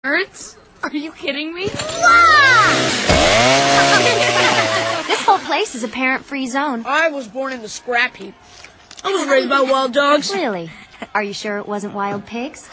Birds? Are you kidding me? This whole place is a parent-free zone. I was born in the scrap heap. I was raised by wild dogs. Really? Are you sure it wasn't wild pigs?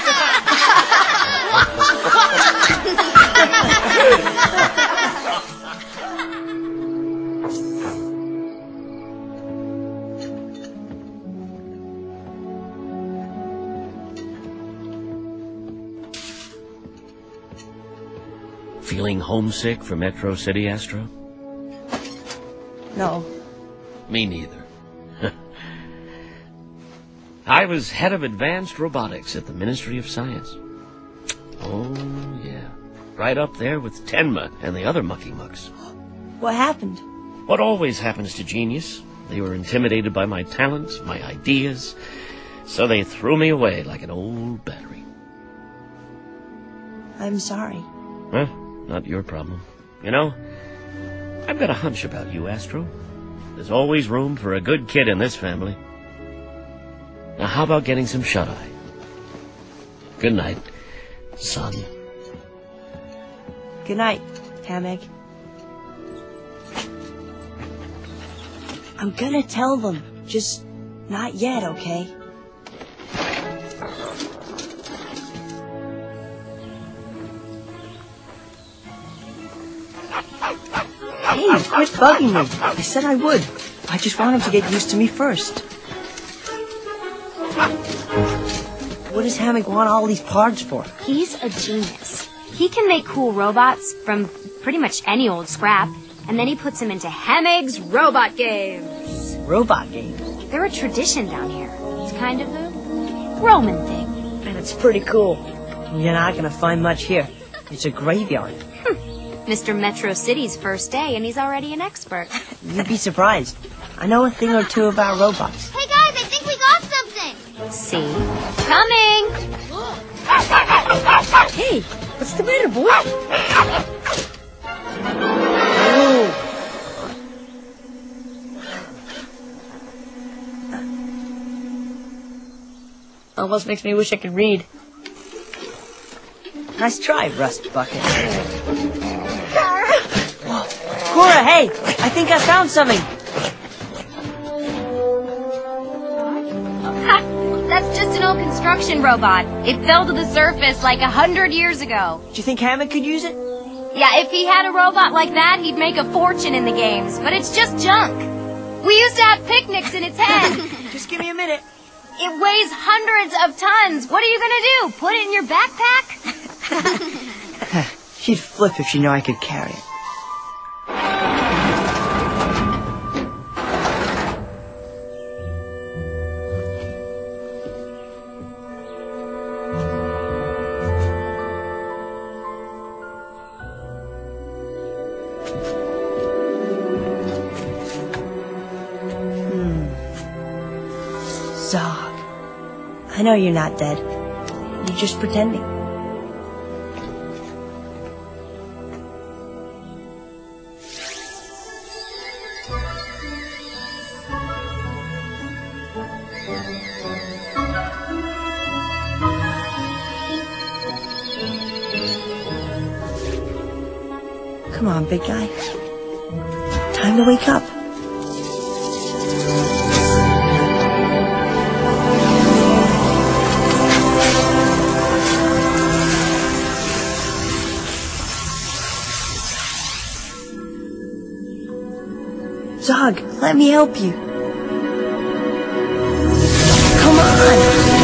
Feeling homesick for Metro City, Astro? No. Me neither. I was head of advanced robotics at the Ministry of Science. Oh, yeah. Right up there with Tenma and the other mucky-mucks. What happened? What always happens to genius. They were intimidated by my talents, my ideas, so they threw me away like an old battery. I'm sorry. Huh? Not your problem. You know, I've got a hunch about you, Astro. There's always room for a good kid in this family. Now, how about getting some shut-eye? Good night, son. Good night, Hammock. I'm gonna tell them. Just not yet, okay? Hey, quit bugging me. I said I would. I just want him to get used to me first. What does Hammock want all these parts for? He's a genius. He can make cool robots from pretty much any old scrap, and then he puts them into Hammock's robot games. Robot games? They're a tradition down here. It's kind of a Roman thing. And it's pretty cool. You're not gonna find much here. It's a graveyard. Mr. Metro City's first day, and he's already an expert. You'd be surprised. I know a thing or two about robots. Hey guys, I think we got something. See? Coming! Hey, what's the matter, boy? Almost makes me wish I could read. Nice try, Rust Bucket. Cora, hey! I think I found something! That's just an old construction robot. It fell to the surface like 100 years ago. Do you think Hammock could use it? Yeah, if he had a robot like that, he'd make a fortune in the games. But it's just junk. We used to have picnics in its head. Just give me a minute. It weighs hundreds of tons. What are you gonna do? Put it in your backpack? She'd flip if she knew I could carry it. Zog, I know you're not dead. You're just pretending. Come on, big guy. Time to wake up. Zog, let me help you. Come on!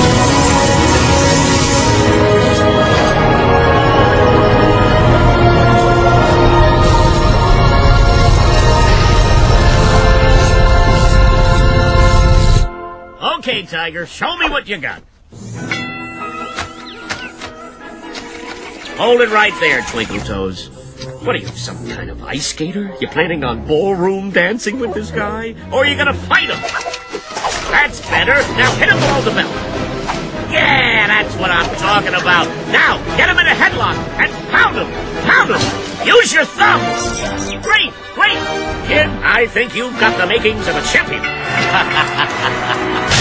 Okay, Tiger, show me what you got. Hold it right there, Twinkle Toes. What are you, some kind of ice skater? You planning on ballroom dancing with this guy? Or are you gonna fight him? That's better. Now hit him below the belt. Yeah, that's what I'm talking about. Now, get him in a headlock and pound him. Pound him. Use your thumbs. Great, great. Kid, I think you've got the makings of a champion.